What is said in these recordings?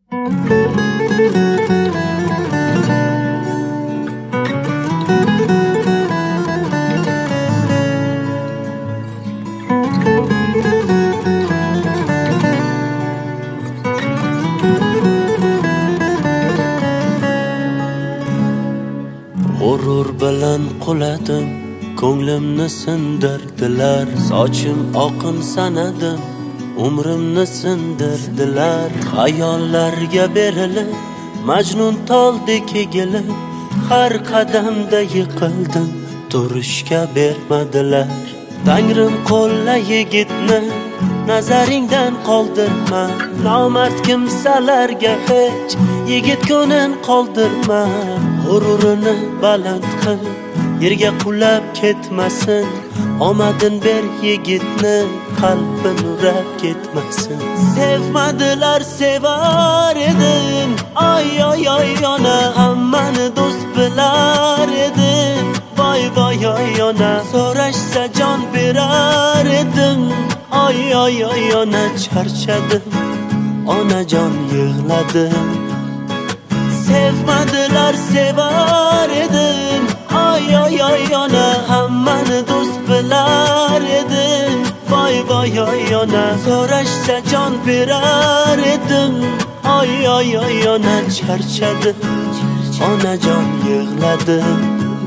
G'urur bilan quladim, ko'nglimni sindirdilar. Sochim oqin sanadim, umrimni sindirdilar. Xayollarga berilib, Majnun toldek egilib, har qadamda yiqildim, turishga bermadilar. Tangrim qo'lla yigitni, nazaringdan qoldirma. Nomard kimsalarga hech yigit ko'nin qoldirma. G'ururini baland qil, yerga qulab ketmasin. Omadin ber yigitni, qalbi nurab ketmasin. Sevmadilar, sevar edim, ay ay ay ona. Hammani do'st bilar edim, voy voy ay ona. So'rashsa jon berar edim, ay ay ay ona. Charchadim, onajon yig'ladim. Sevmadilar, sevar edim, ay ay ay ona. Hammani do'st bilar edim, voy voy ay ona. So'rashsa jon berar edim, ay ay ay ona. Charchadim, onajon yig'ladim.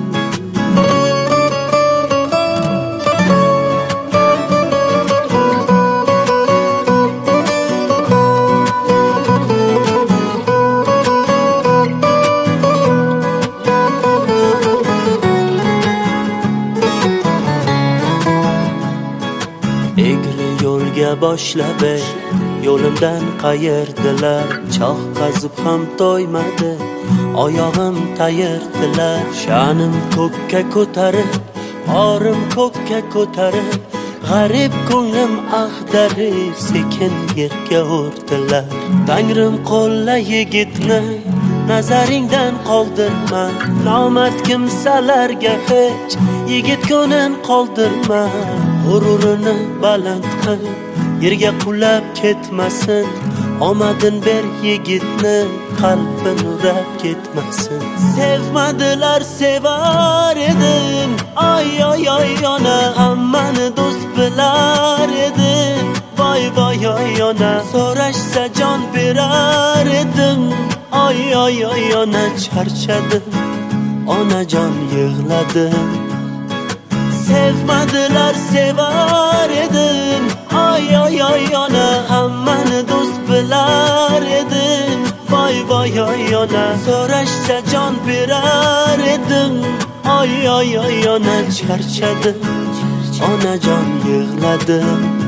Egri yo'lga boshlab yo'limdan qayirdilar. Choq qazib ham to'ymadi, oyog'im tayirdilar. Sha'nim ko'kka ko'tarib, orim ko'kka ko'tarib, g'arib ko'nglim ag'darib, sekin yerga urdilar. Tangrim qo'lla yigitni, nazaringdan qoldirma. Nomard kimsalarga hech yigit ko'nin qoldirma. G'ururini baland qil, yerga qulab ketmasin. Omadin ber yigitni, qalbi nurab ketmasin. Sevmadilar, sevar edim, ay ay ay ona. Hammani do'st bilar edim, voy voy ay ona. So'rashsa jon berar edim, ay ay ay ona. Charchadim, onajon yig'ladim. Sevmadilar, sevar edim, ay ay ay ona. Hammani do'st bilar edim, voy voy ay ona. So'rashsa jon berar edim, ay ay ay ona. Charchadim, onajon yig'ladim.